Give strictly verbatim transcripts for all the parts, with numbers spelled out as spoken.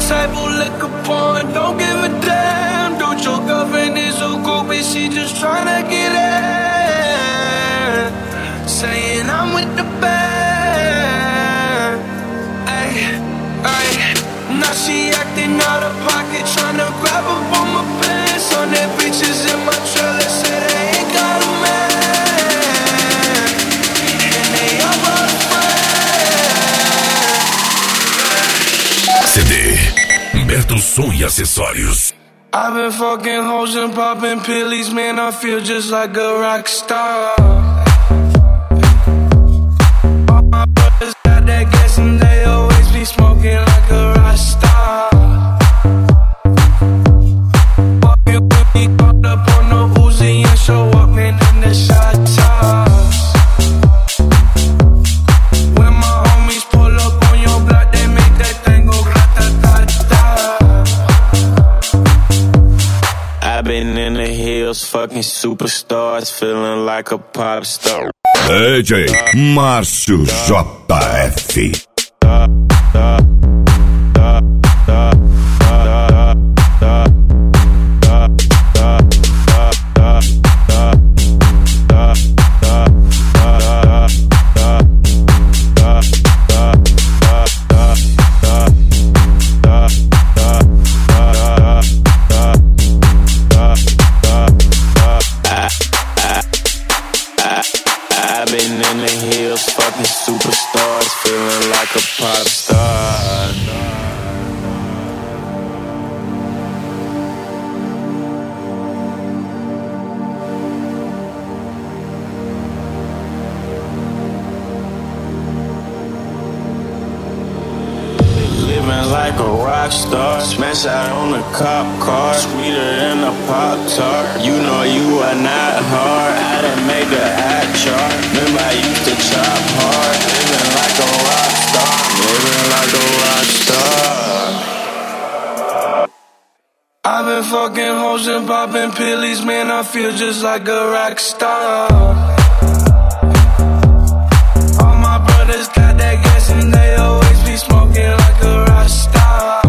type who lick upon, don't give a damn. Dude, your girlfriend is a groupie, she just tryna get in. Saying I'm with the band. Ay, ay. Now she acting out of pocket, tryna grab up on my pants. On their bitches in my trailer, say they ain't got a man. And they all brought a friend. C D Humberto Som e Acessórios. I've been fucking hoes and popping pillies, man, I feel just like a rock star. All my brothers got that gas and they always be smoking like a rock star. Walking with me, caught up on the Uzi and show up, man, in the shot toss. When my homies pull up on your block, they make that thing go rat-ta-ta-ta. I've been in the hills, fucking superstars, feeling like a pop star. D J Márcio J F. Superstars, feeling like a pop star. Living like a rock star, smash out on a cop car, sweeter than a Pop Tart. You know you are not hard, I done made the act chart. Remember I used to chop hard, living like a rock star, living like a rock star. I've been fucking hoes and popping pillies, man, I feel just like a rock star. All my brothers got that gas and they always be smoking like a rock star.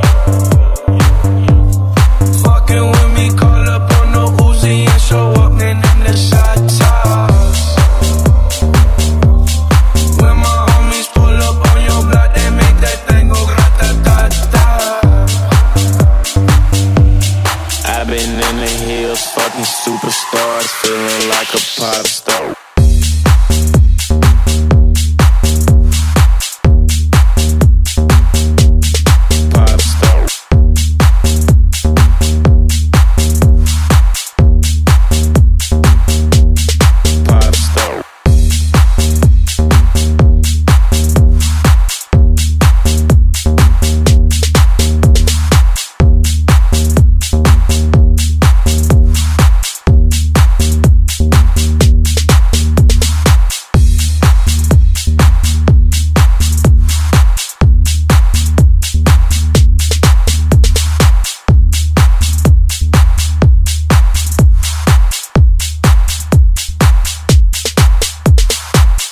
Fucking with me, call up on the Uzi and show up, man, in the shot toss. When my homies pull up on your block, they make that thing go rat-ta-ta-ta. I've been in the hills, fucking superstars, feeling like a pop star.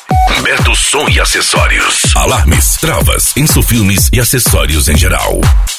Som e acessórios. Alarmes, travas, insufilmes e acessórios em geral.